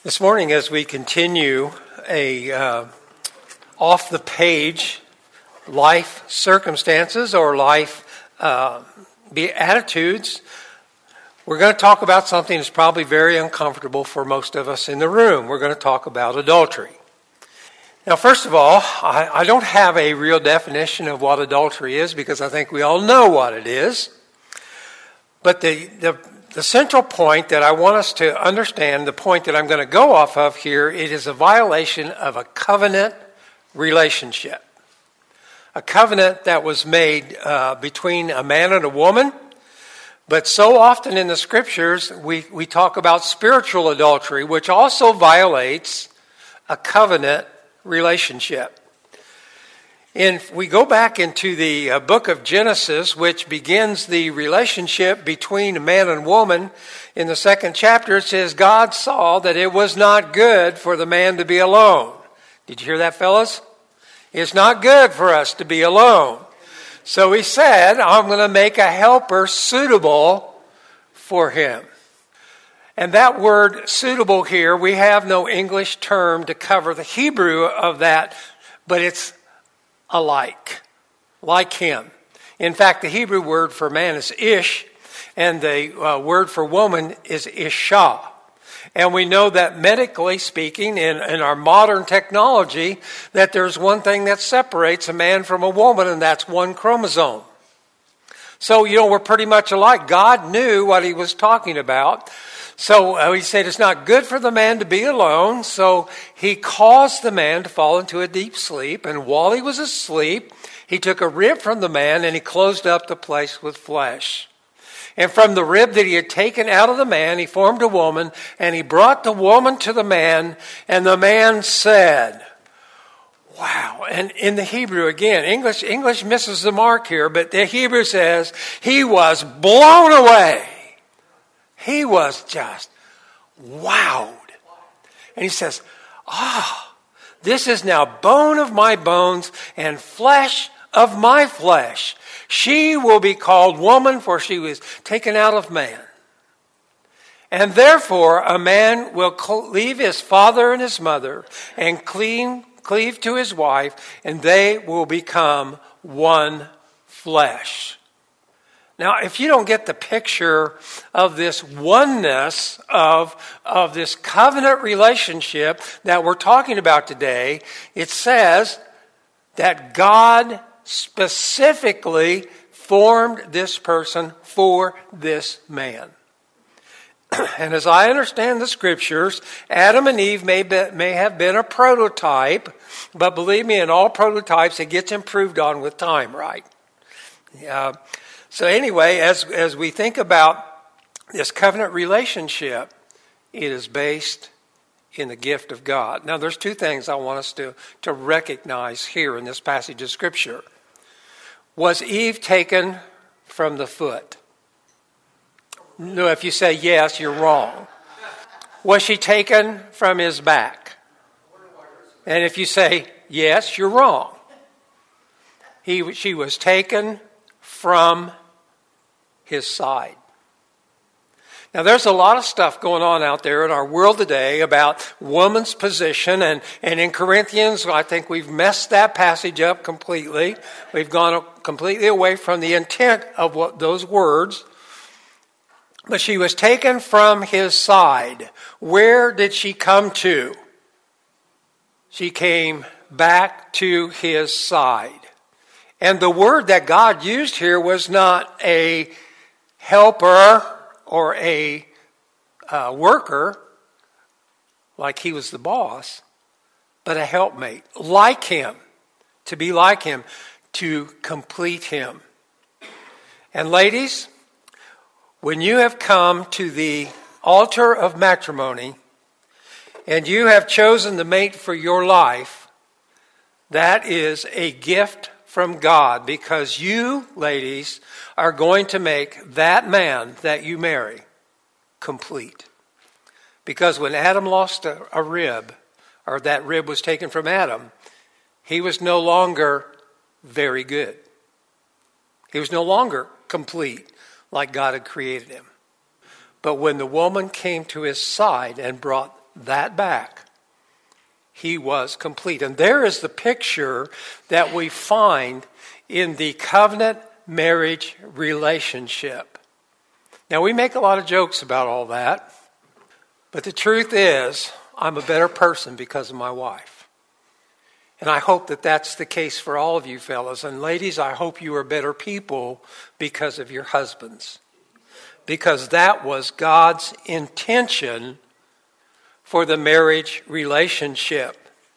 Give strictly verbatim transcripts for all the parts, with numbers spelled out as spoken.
This morning, as we continue a uh, off-the-page life circumstances or life uh, attitudes, we're going to talk about something that's probably very uncomfortable for most of us in the room. We're going to talk about adultery. Now, first of all, I, I don't have a real definition of what adultery is because I think we all know what it is. But the the The central point that I want us to understand, the point that I'm going to go off of here, it is a violation of a covenant relationship. A covenant that was made uh, between a man and a woman. But so often in the scriptures, we, we talk about spiritual adultery, which also violates a covenant relationship. And we go back into the uh, book of Genesis, which begins the relationship between a man and woman. In the second chapter, it says, God saw that it was not good for the man to be alone. Did you hear that, fellas? It's not good for us to be alone. So he said, I'm going to make a helper suitable for him. And that word suitable here, we have no English term to cover the Hebrew of that, but it's alike, like him. In fact, the Hebrew word for man is ish, and the uh, word for woman is isha. And we know that medically speaking, in, in our modern technology, that there's one thing that separates a man from a woman, and that's one chromosome. So, you know, we're pretty much alike. God knew what he was talking about. So uh, he said it's not good for the man to be alone. So he caused the man to fall into a deep sleep. And while he was asleep, he took a rib from the man and he closed up the place with flesh. And from the rib that he had taken out of the man, he formed a woman, and he brought the woman to the man. And the man said, wow. And in the Hebrew, again, English, English misses the mark here, but the Hebrew says he was blown away. He was just wowed. And he says, ah, this is now bone of my bones and flesh of my flesh. She will be called woman, for she was taken out of man. And therefore a man will leave his father and his mother and cleave, cleave to his wife, and they will become one flesh. Now, if you don't get the picture of this oneness of, of this covenant relationship that we're talking about today, it says that God specifically formed this person for this man. And as I understand the scriptures, Adam and Eve may be, may have been a prototype, but believe me, in all prototypes, it gets improved on with time, right? Yeah. So anyway, as as we think about this covenant relationship, it is based in the gift of God. Now, there's two things I want us to, to recognize here in this passage of Scripture. Was Eve taken from the foot? No, if you say yes, you're wrong. Was she taken from his back? And if you say yes, you're wrong. He, she was taken from his side. Now, there's a lot of stuff going on out there in our world today about woman's position. And, and in Corinthians, I think we've messed that passage up completely. We've gone completely away from the intent of what those words. But she was taken from his side. Where did she come to? She came back to his side. And the word that God used here was not a helper or a uh, worker, like he was the boss, but a helpmate, like him, to be like him, to complete him. And ladies, when you have come to the altar of matrimony and you have chosen the mate for your life, that is a gift from God, because you, ladies, are going to make that man that you marry complete. Because when Adam lost a, a rib, or that rib was taken from Adam, he was no longer very good. He was no longer complete like God had created him. But when the woman came to his side and brought that back, he was complete. And there is the picture that we find in the covenant marriage relationship. Now, we make a lot of jokes about all that, but the truth is, I'm a better person because of my wife. And I hope that that's the case for all of you fellas. And ladies, I hope you are better people because of your husbands. Because that was God's intention for the marriage relationship.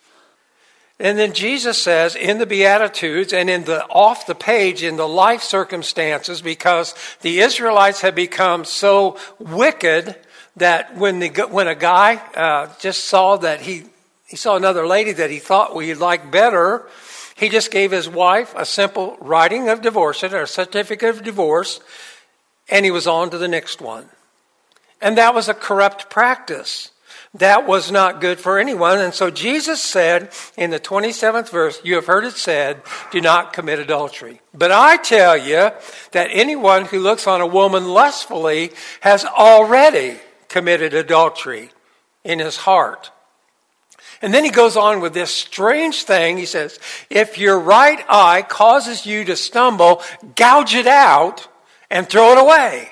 And then Jesus says in the Beatitudes and in the off the page in the life circumstances, because the Israelites had become so wicked that when the when a guy uh, just saw that he he saw another lady that he thought we liked better, he just gave his wife a simple writing of divorce, or a certificate of divorce, and he was on to the next one. And that was a corrupt practice. That was not good for anyone. And so Jesus said in the twenty-seventh verse, you have heard it said, do not commit adultery. But I tell you that anyone who looks on a woman lustfully has already committed adultery in his heart. And then he goes on with this strange thing. He says, if your right eye causes you to stumble, gouge it out and throw it away.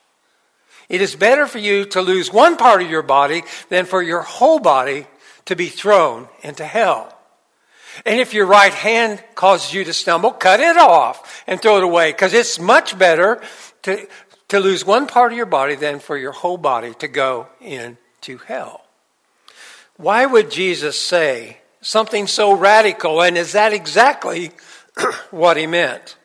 It is better for you to lose one part of your body than for your whole body to be thrown into hell. And if your right hand causes you to stumble, cut it off and throw it away, because it's much better to, to lose one part of your body than for your whole body to go into hell. Why would Jesus say something so radical, and is that exactly what he meant?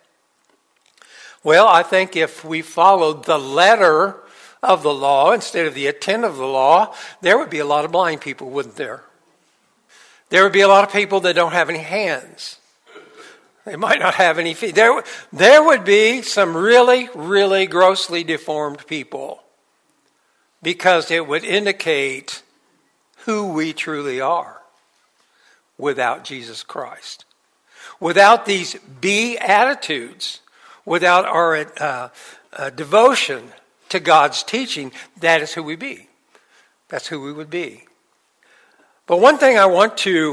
Well, I think if we followed the letter of the law instead of the intent of the law, there would be a lot of blind people, wouldn't there? There would be a lot of people that don't have any hands. They might not have any feet. There, there would be some really, really grossly deformed people, because it would indicate who we truly are without Jesus Christ. Without these Beatitudes, without our uh, uh, devotion to God's teaching, that is who we be. That's who we would be. But one thing I want to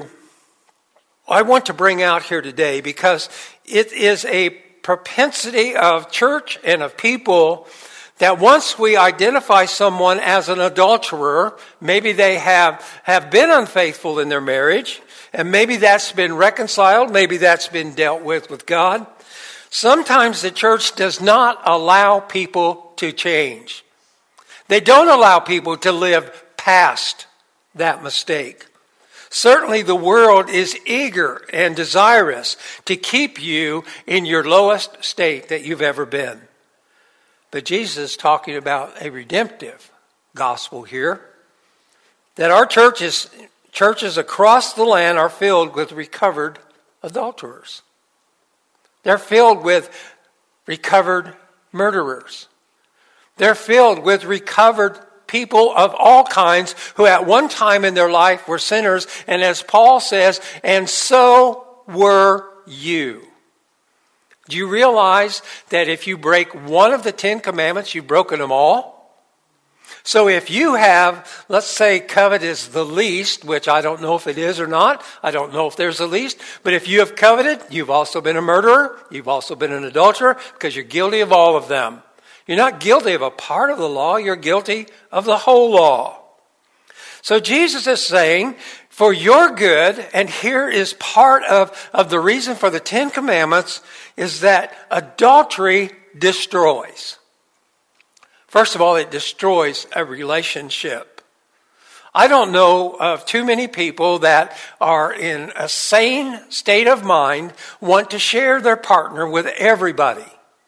I want to bring out here today, because it is a propensity of church and of people that once we identify someone as an adulterer, maybe they have, have been unfaithful in their marriage, and maybe that's been reconciled, maybe that's been dealt with with God. Sometimes the church does not allow people to change. They don't allow people to live past that mistake. Certainly the world is eager and desirous to keep you in your lowest state that you've ever been. But Jesus is talking about a redemptive gospel here. That our churches, churches across the land are filled with recovered adulterers. They're filled with recovered murderers. They're filled with recovered people of all kinds who at one time in their life were sinners. And as Paul says, and so were you. Do you realize that if you break one of the Ten Commandments, you've broken them all? So if you have, let's say covet is the least, which I don't know if it is or not. I don't know if there's a least. But if you have coveted, you've also been a murderer. You've also been an adulterer, because you're guilty of all of them. You're not guilty of a part of the law. You're guilty of the whole law. So Jesus is saying, for your good, and here is part of, of the reason for the Ten Commandments, is that adultery destroys. First of all, it destroys a relationship. I don't know of too many people that are in a sane state of mind, want to share their partner with everybody.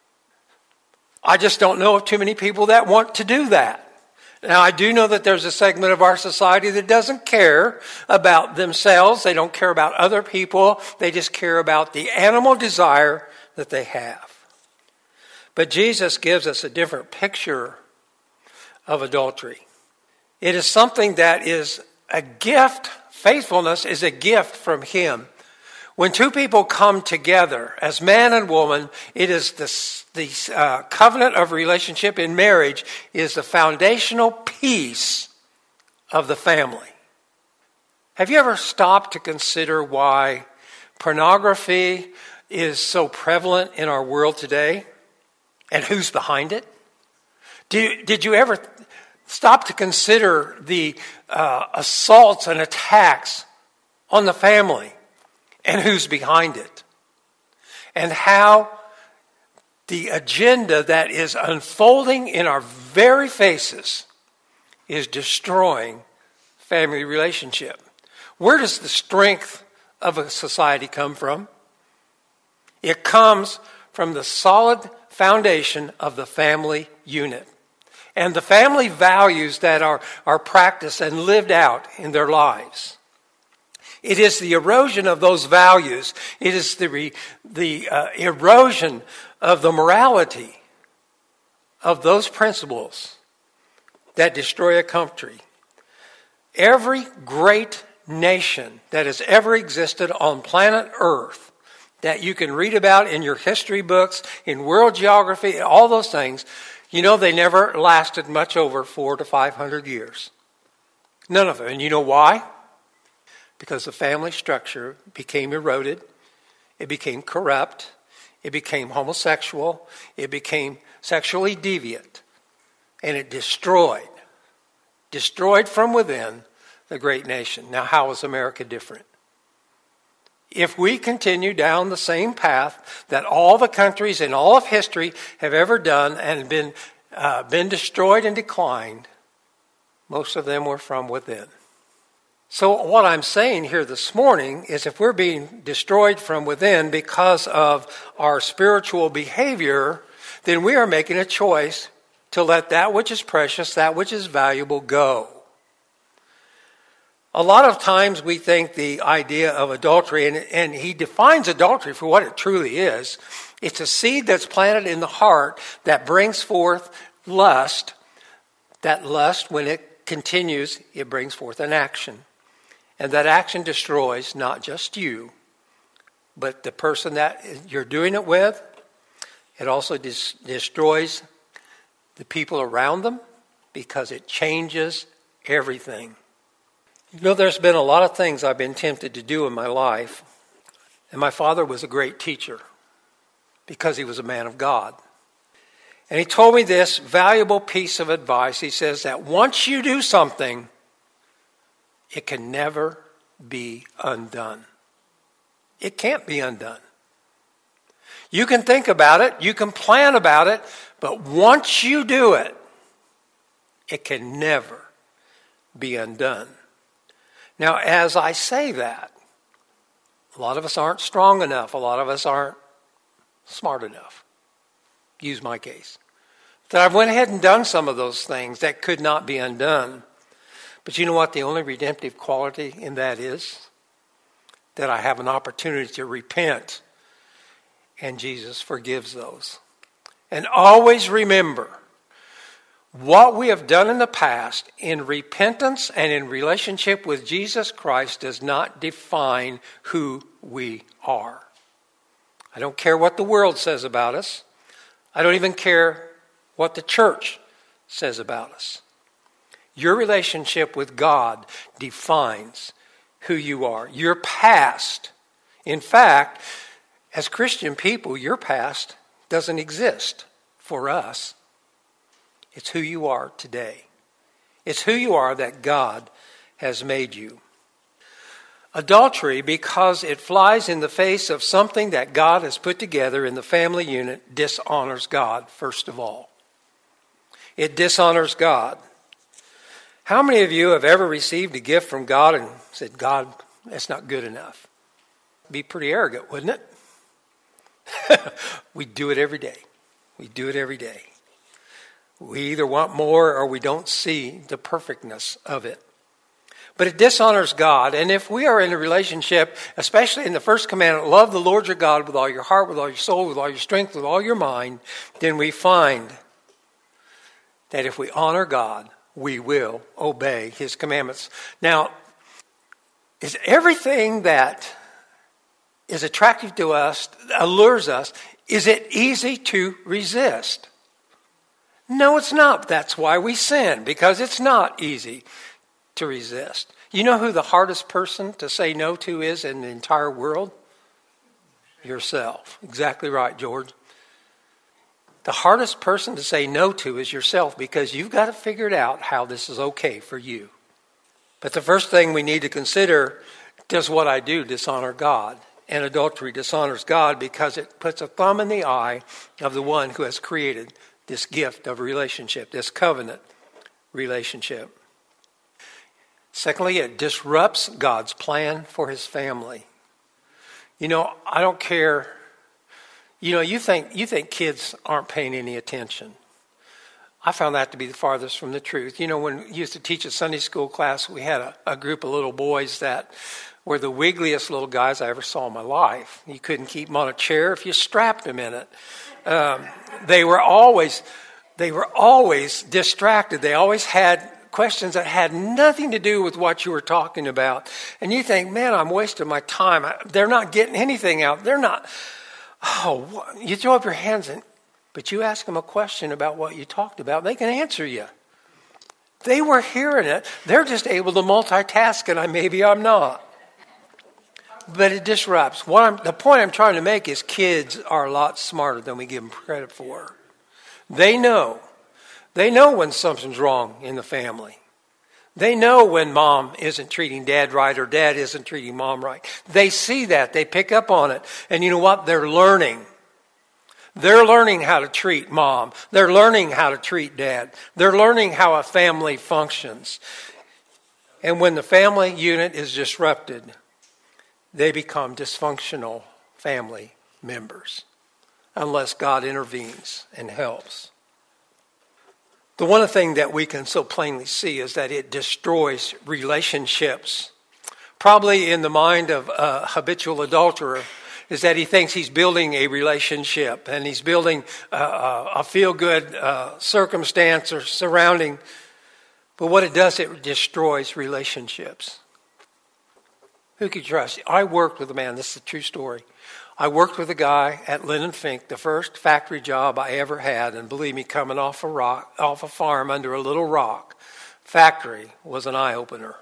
I just don't know of too many people that want to do that. Now, I do know that there's a segment of our society that doesn't care about themselves. They don't care about other people. They just care about the animal desire that they have. But Jesus gives us a different picture of adultery. It is something that is a gift. Faithfulness is a gift from Him. When two people come together as man and woman, it is the, the uh, covenant of relationship in marriage is the foundational piece of the family. Have you ever stopped to consider why pornography is so prevalent in our world today and who's behind it? Did, did you ever stop to consider the uh, assaults and attacks on the family and who's behind it? And how the agenda that is unfolding in our very faces is destroying family relationship. Where does the strength of a society come from? It comes from the solid foundation of the family unit and the family values that are, are practiced and lived out in their lives. It is the erosion of those values. It is the, re, the uh, erosion of the morality of those principles that destroy a country. Every great nation that has ever existed on planet Earth that you can read about in your history books, in world geography, all those things, you know they never lasted much over four to five hundred years. None of them. And you know why? Because the family structure became eroded. It became corrupt. It became homosexual. It became sexually deviant. And it destroyed, destroyed from within the great nation. Now, how is America different? If we continue down the same path that all the countries in all of history have ever done and been, uh, been destroyed and declined, most of them were from within. So what I'm saying here this morning is if we're being destroyed from within because of our spiritual behavior, then we are making a choice to let that which is precious, that which is valuable go. A lot of times we think the idea of adultery, and, and he defines adultery for what it truly is. It's a seed that's planted in the heart that brings forth lust. That lust, when it continues, it brings forth an action. And that action destroys not just you, but the person that you're doing it with. It also dis- destroys the people around them because it changes everything. You know, there's been a lot of things I've been tempted to do in my life. And my father was a great teacher because he was a man of God. And he told me this valuable piece of advice. He says that once you do something, it can never be undone. It can't be undone. You can think about it, you can plan about it, but once you do it, it can never be undone. Now, as I say that, a lot of us aren't strong enough. A lot of us aren't smart enough. Use my case. That I've went ahead and done some of those things that could not be undone. But you know what the only redemptive quality in that is? That I have an opportunity to repent. And Jesus forgives those. And always remember, what we have done in the past in repentance and in relationship with Jesus Christ does not define who we are. I don't care what the world says about us. I don't even care what the church says about us. Your relationship with God defines who you are. Your past. In fact, as Christian people, your past doesn't exist for us. It's who you are today. It's who you are that God has made you. Adultery, because it flies in the face of something that God has put together in the family unit, dishonors God, first of all. It dishonors God. How many of you have ever received a gift from God and said, God, that's not good enough? Be pretty arrogant, wouldn't it? We do it every day. We do it every day. We either want more or we don't see the perfectness of it. But it dishonors God. And if we are in a relationship, especially in the first commandment, love the Lord your God with all your heart, with all your soul, with all your strength, with all your mind, then we find that if we honor God, we will obey his commandments. Now, is everything that is attractive to us, allures us, is it easy to resist? No, it's not. That's why we sin, because it's not easy to resist. You know who the hardest person to say no to is in the entire world? Yourself. Exactly right, George. The hardest person to say no to is yourself, because you've got to figure it out how this is okay for you. But the first thing we need to consider, does what I do dishonor God? And adultery dishonors God because it puts a thumb in the eye of the one who has created this gift of relationship, this covenant relationship. Secondly, it disrupts God's plan for his family. You know, I don't care. You know, you think you think kids aren't paying any attention. I found that to be the farthest from the truth. You know, when we used to teach a Sunday school class, we had a, a group of little boys that were the wiggliest little guys I ever saw in my life. You couldn't keep them on a chair if you strapped them in it. Um, they were always, they were always distracted. They always had questions that had nothing to do with what you were talking about. And you think, man, I'm wasting my time. They're not getting anything out. They're not. Oh, you throw up your hands, and, but you ask them a question about what you talked about, they can answer you. They were hearing it. They're just able to multitask, and I maybe I'm not. But it disrupts. What I'm, the point I'm trying to make is kids are a lot smarter than we give them credit for. They know. They know when something's wrong in the family. They know when mom isn't treating dad right or dad isn't treating mom right. They see that. They pick up on it. And you know what? They're learning. They're learning how to treat mom. They're learning how to treat dad. They're learning how a family functions. And when the family unit is disrupted, they become dysfunctional family members unless God intervenes and helps. The one thing that we can so plainly see is that it destroys relationships. Probably in the mind of a habitual adulterer is that he thinks he's building a relationship and he's building a, a feel-good uh, circumstance or surrounding. But what it does, it destroys relationships. Who could trust? I worked with a man, this is a true story. I worked with a guy at Lynn and Fink, the first factory job I ever had, and believe me, coming off a rock, off a farm under a little rock factory was an eye-opener.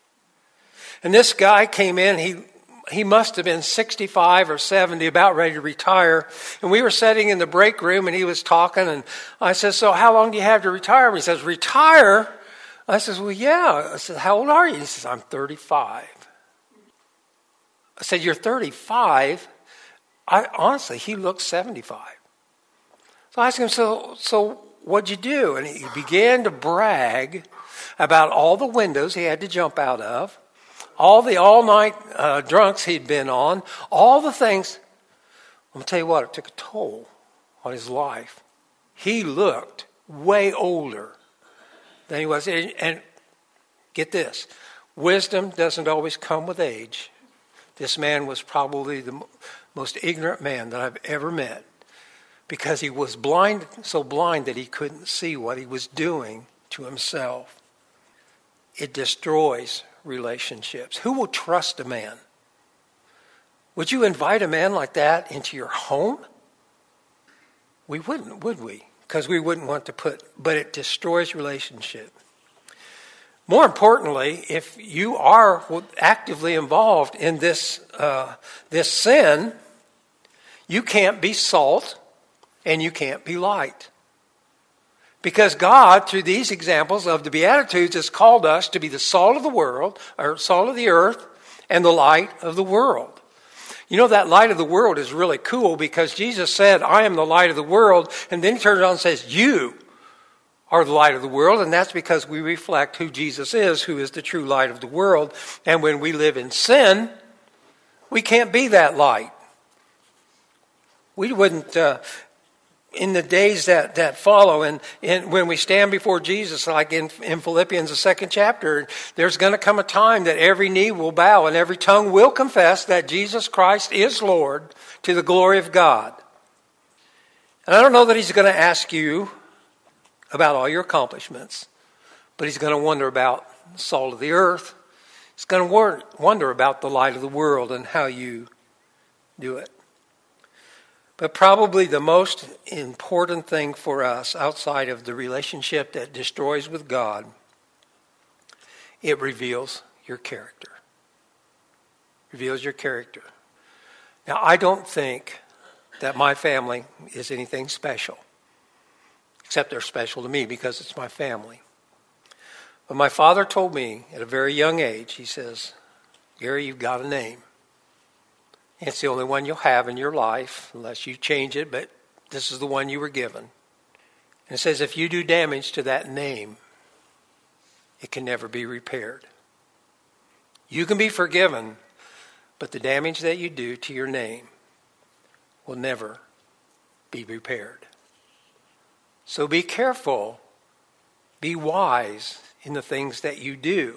And this guy came in, he he must have been sixty-five or seventy, about ready to retire. And we were sitting in the break room, and he was talking, and I said, so how long do you have to retire? And he says, retire? I says, well, yeah. I said, how old are you? He says, I'm thirty-five. I said, you're thirty-five? I honestly, he looked seventy-five. So I asked him, so, so what'd you do? And he began to brag about all the windows he had to jump out of, all the all-night uh, drunks he'd been on, all the things. I'm going to tell you what, it took a toll on his life. He looked way older than he was. And, and get this, wisdom doesn't always come with age. This man was probably the most ignorant man that I've ever met, because he was blind, so blind that he couldn't see what he was doing to himself. It destroys relationships. Who will trust a man? Would you invite a man like that into your home? We wouldn't, would we? Because we wouldn't want to put, but it destroys relationship. More importantly, if you are actively involved in this uh, this sin, you can't be salt and you can't be light. Because God, through these examples of the Beatitudes, has called us to be the salt of the world, or salt of the earth, and the light of the world. You know, that light of the world is really cool, because Jesus said, I am the light of the world, and then he turns around and says, you are the light of the world, and that's because we reflect who Jesus is, who is the true light of the world. And when we live in sin, we can't be that light. We wouldn't, uh, in the days that, that follow, and, and when we stand before Jesus, like in, in Philippians, the second chapter, there's going to come a time that every knee will bow and every tongue will confess that Jesus Christ is Lord, to the glory of God. And I don't know that he's going to ask you about all your accomplishments, but he's going to wonder about the salt of the earth. He's going to wonder about the light of the world and how you do it. But probably the most important thing for us, outside of the relationship that destroys with God, It reveals your character. Reveals your character. Now, I don't think that my family is anything special, except they're special to me because it's my family. But my father told me at a very young age, he says, Gary, you've got a name. It's the only one you'll have in your life unless you change it, but this is the one you were given. And it says if you do damage to that name, it can never be repaired. You can be forgiven, but the damage that you do to your name will never be repaired. So be careful, be wise in the things that you do,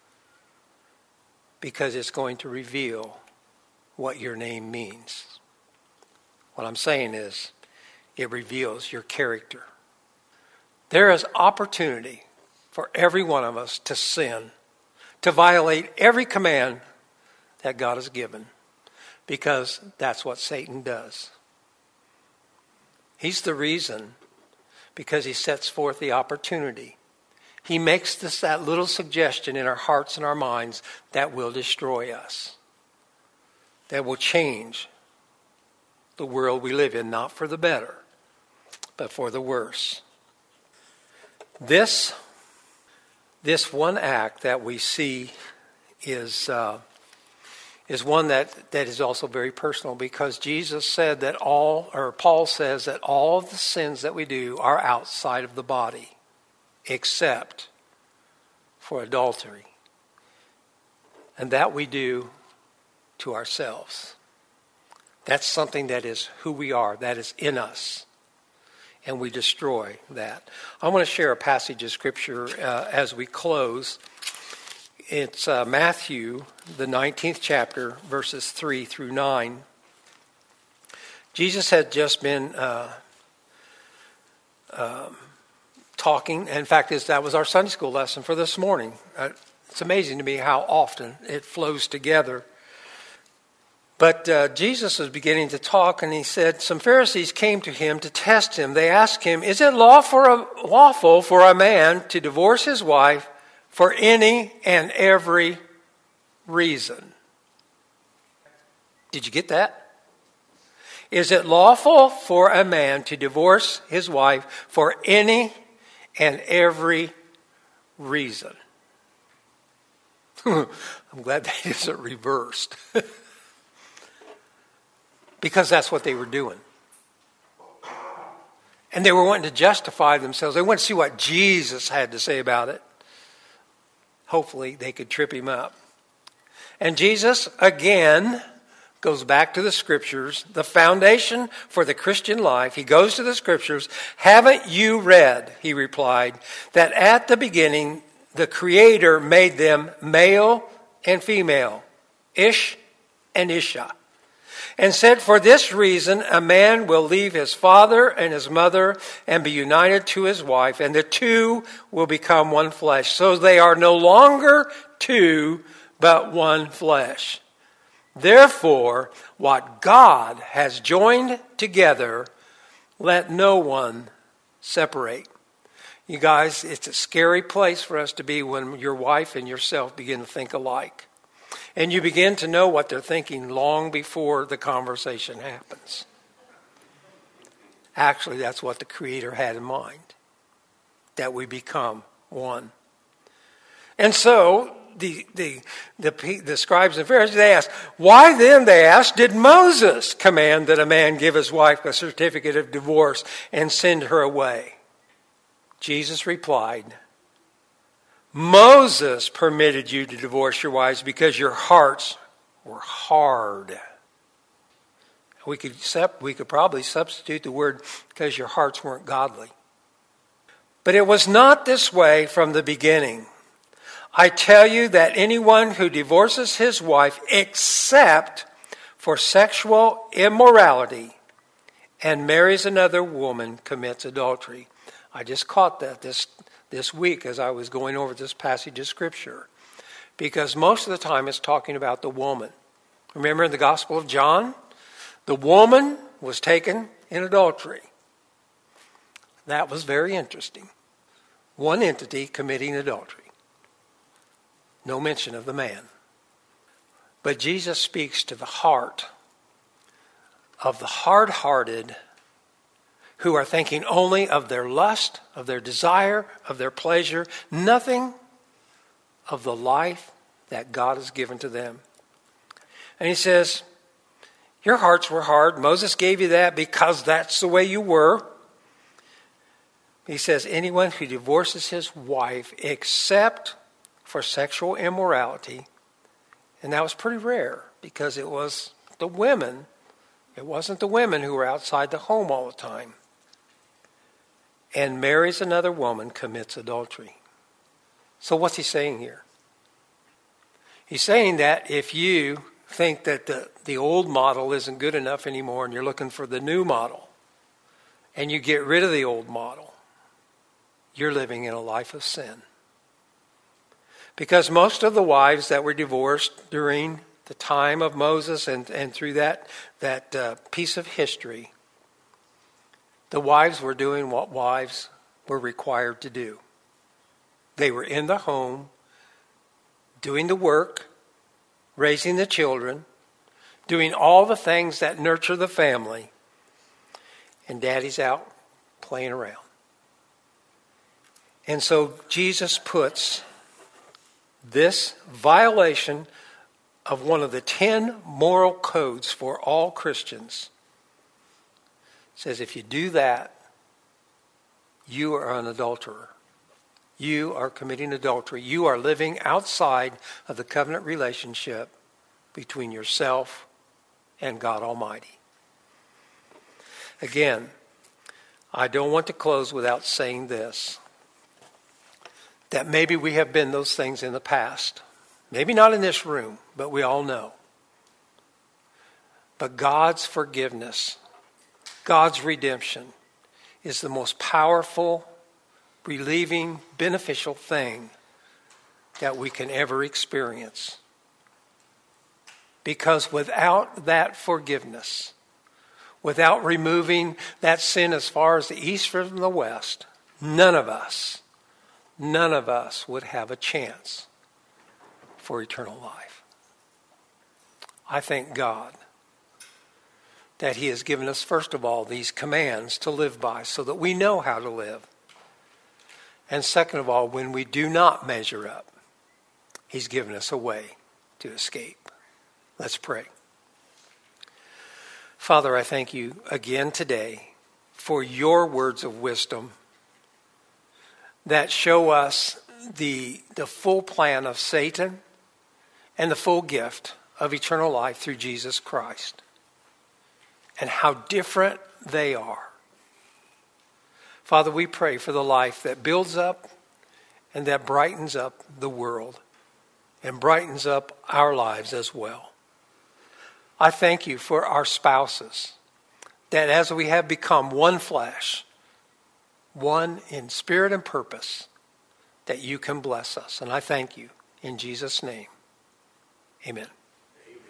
because it's going to reveal what your name means. What I'm saying is, it reveals your character. There is opportunity for every one of us to sin, to violate every command that God has given, because that's what Satan does. He's the reason, because he sets forth the opportunity. He makes this that little suggestion in our hearts and our minds that will destroy us, that will change the world we live in, not for the better, but for the worse. This, this one act that we see is uh, is one that, that is also very personal, because Jesus said that all, or Paul says that all of the sins that we do are outside of the body, except for adultery. And that we do to ourselves. That's something that is who we are, that is in us. And we destroy that. I want to share a passage of Scripture uh, as we close. It's uh, Matthew, the nineteenth chapter, verses three through nine. Jesus had just been uh, um, talking. In fact, that was our Sunday school lesson for this morning. Uh, it's amazing to me how often it flows together. But uh, Jesus was beginning to talk, and he said, some Pharisees came to him to test him. They asked him, is it lawful, lawful for a man to divorce his wife for any and every reason? Did you get that? Is it lawful for a man to divorce his wife for any and every reason? I'm glad that isn't reversed. Because that's what they were doing. And they were wanting to justify themselves. They wanted to see what Jesus had to say about it. Hopefully they could trip him up. And Jesus, again, goes back to the Scriptures, the foundation for the Christian life. He goes to the Scriptures. Haven't you read, he replied, that at the beginning the Creator made them male and female, Ish and Isha, and said, for this reason, a man will leave his father and his mother and be united to his wife, and the two will become one flesh. So they are no longer two, but one flesh. Therefore, what God has joined together, let no one separate. You guys, it's a scary place for us to be when your wife and yourself begin to think alike. And you begin to know what they're thinking long before the conversation happens. Actually, that's what the Creator had in mind, that we become one. And so the the the, the scribes and Pharisees, they asked, why then, they asked, did Moses command that a man give his wife a certificate of divorce and send her away? Jesus replied, Moses permitted you to divorce your wives because your hearts were hard. We could we could probably substitute the word because your hearts weren't godly. But it was not this way from the beginning. I tell you that anyone who divorces his wife except for sexual immorality and marries another woman commits adultery. I just caught that this this week as I was going over this passage of Scripture. Because most of the time it's talking about the woman. Remember in the Gospel of John? The woman was taken in adultery. That was very interesting. One entity committing adultery. No mention of the man. But Jesus speaks to the heart of the hard-hearted who are thinking only of their lust, of their desire, of their pleasure, nothing of the life that God has given to them. And he says, your hearts were hard. Moses gave you that because that's the way you were. He says, anyone who divorces his wife except for sexual immorality, and that was pretty rare because it was the women, it wasn't the women who were outside the home all the time, and marries another woman, commits adultery. So what's he saying here? He's saying that if you think that the, the old model isn't good enough anymore and you're looking for the new model, and you get rid of the old model, you're living in a life of sin. Because most of the wives that were divorced during the time of Moses and, and through that, that uh, piece of history, the wives were doing what wives were required to do. They were in the home, doing the work, raising the children, doing all the things that nurture the family, and daddy's out playing around. And so Jesus puts this violation of one of the ten moral codes for all Christians. Says if you do that, you are an adulterer. You are committing adultery. You are living outside of the covenant relationship between yourself and God Almighty. Again, I don't want to close without saying this, that maybe we have been those things in the past. Maybe not in this room, but we all know. But God's forgiveness, God's redemption is the most powerful, relieving, beneficial thing that we can ever experience. Because without that forgiveness, without removing that sin as far as the east from the west, none of us, none of us would have a chance for eternal life. I thank God that he has given us, first of all, these commands to live by so that we know how to live. And second of all, when we do not measure up, he's given us a way to escape. Let's pray. Father, I thank you again today for your words of wisdom that show us the, the full plan of Satan and the full gift of eternal life through Jesus Christ, and how different they are. Father, we pray for the life that builds up and that brightens up the world and brightens up our lives as well. I thank you for our spouses, that as we have become one flesh, one in spirit and purpose, that you can bless us. And I thank you in Jesus' name. Amen.